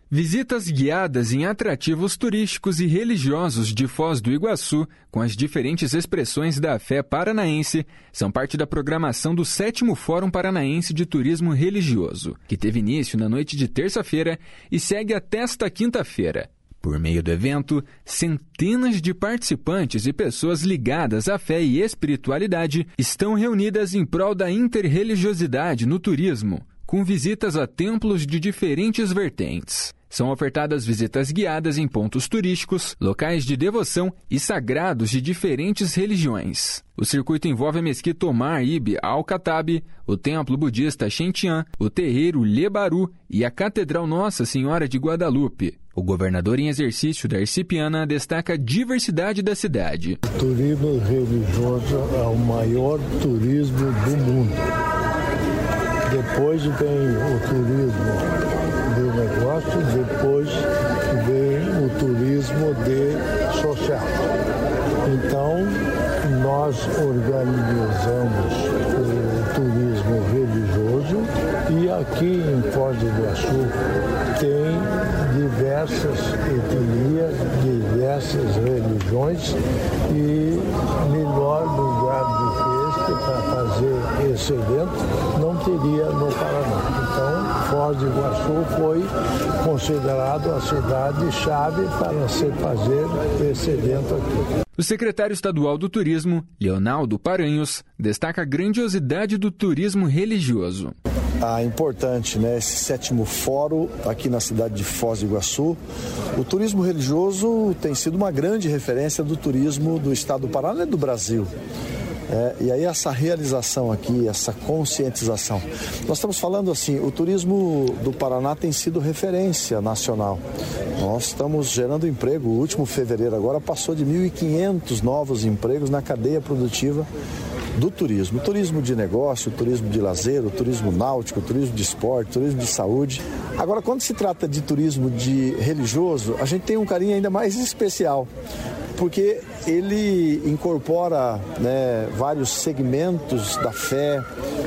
Visitas guiadas em atrativos turísticos e religiosos de Foz do Iguaçu, com as diferentes expressões da fé paranaense, são parte da programação do 7º Fórum Paranaense de Turismo Religioso, que teve início na noite de terça-feira e segue até esta quinta-feira. Por meio do evento, centenas de participantes e pessoas ligadas à fé e espiritualidade estão reunidas em prol da interreligiosidade no turismo, com visitas a templos de diferentes vertentes. São ofertadas visitas guiadas em pontos turísticos, locais de devoção e sagrados de diferentes religiões. O circuito envolve a Mesquita Omar Ibn al-Khattab, o templo budista Shen-Tian, o terreiro Lebaru e a Catedral Nossa Senhora de Guadalupe. O governador em exercício Darcy Piana destaca a diversidade da cidade. O turismo religioso é o maior turismo do mundo. Depois vem o turismo de negócio, depois vem o turismo de social. Então, nós organizamos o turismo religioso e aqui em Foz do Iguaçu tem diversas etnias, diversas religiões e melhor lugar do que este para fazer esse evento não teria no Paraná. Então, Foz do Iguaçu foi considerado a cidade-chave para se fazer esse evento aqui. O secretário estadual do Turismo, Leonardo Paranhos, destaca a grandiosidade do turismo religioso. Importante, esse 7º fórum aqui na cidade de Foz do Iguaçu. O turismo religioso tem sido uma grande referência do turismo do estado do Paraná e do Brasil. E aí essa realização aqui, essa conscientização. Nós estamos falando assim, o turismo do Paraná tem sido referência nacional. Nós estamos gerando emprego. O último fevereiro agora passou de 1.500 novos empregos na cadeia produtiva do turismo. O turismo de negócio, o turismo de lazer, o turismo náutico, o turismo de esporte, o turismo de saúde. Agora, quando se trata de turismo de religioso, a gente tem um carinho ainda mais especial, porque ele incorpora vários segmentos da fé,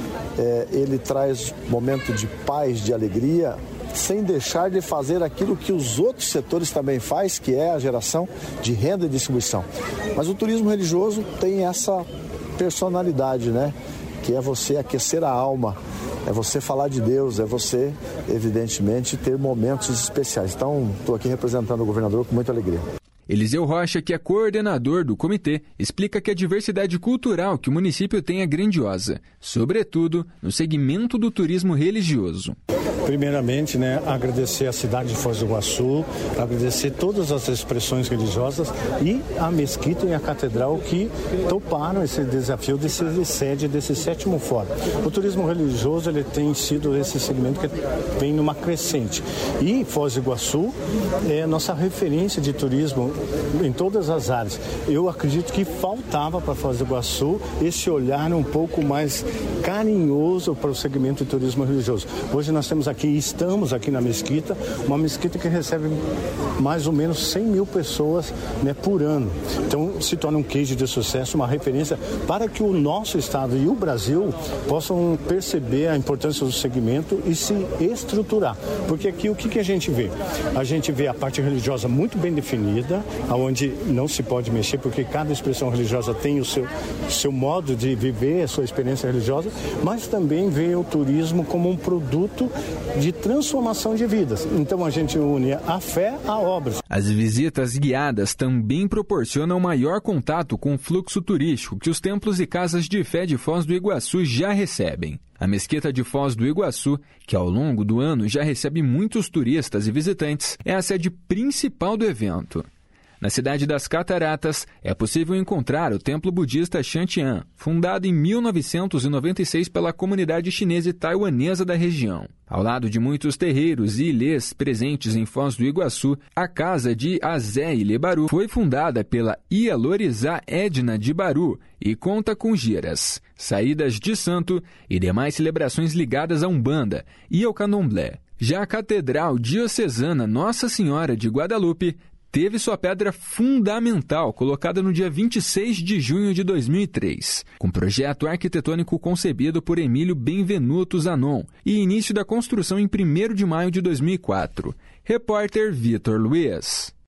ele traz momento de paz, de alegria, sem deixar de fazer aquilo que os outros setores também fazem, que é a geração de renda e distribuição. Mas o turismo religioso tem essa personalidade, que é você aquecer a alma, é você falar de Deus, é você, evidentemente, ter momentos especiais. Então, estou aqui representando o governador com muita alegria. Eliseu Rocha, que é coordenador do comitê, explica que a diversidade cultural que o município tem é grandiosa, sobretudo no segmento do turismo religioso. Primeiramente, agradecer a cidade de Foz do Iguaçu, agradecer todas as expressões religiosas e a mesquita e a catedral que toparam esse desafio de ser sede desse 7º fórum. O turismo religioso ele tem sido esse segmento que vem numa crescente. E Foz do Iguaçu é a nossa referência de turismo em todas as áreas. Eu acredito que faltava para Foz do Iguaçu esse olhar um pouco mais carinhoso para o segmento de turismo religioso. Hoje nós estamos aqui na mesquita, uma mesquita que recebe mais ou menos 100 mil pessoas por ano. Então se torna um case de sucesso, uma referência para que o nosso estado e o Brasil possam perceber a importância do segmento e se estruturar. Porque aqui o que a gente vê? A gente vê a parte religiosa muito bem definida, onde não se pode mexer, porque cada expressão religiosa tem o seu modo de viver, a sua experiência religiosa, mas também vê o turismo como um produto de transformação de vidas. Então a gente une a fé à obra. As visitas guiadas também proporcionam maior contato com o fluxo turístico que os templos e casas de fé de Foz do Iguaçu já recebem. A Mesquita de Foz do Iguaçu, que ao longo do ano já recebe muitos turistas e visitantes, é a sede principal do evento. Na cidade das Cataratas, é possível encontrar o templo budista Shen-Tian, fundado em 1996 pela comunidade chinesa e taiwanesa da região. Ao lado de muitos terreiros e ilês presentes em Foz do Iguaçu, a casa de Azé e Lebaru foi fundada pela Ialorizá Edna de Baru e conta com giras, saídas de santo e demais celebrações ligadas à Umbanda e ao Candomblé. Já a Catedral Diocesana Nossa Senhora de Guadalupe teve sua pedra fundamental colocada no dia 26 de junho de 2003, com projeto arquitetônico concebido por Emílio Benvenuto Zanon e início da construção em 1º de maio de 2004. Repórter Vitor Luiz.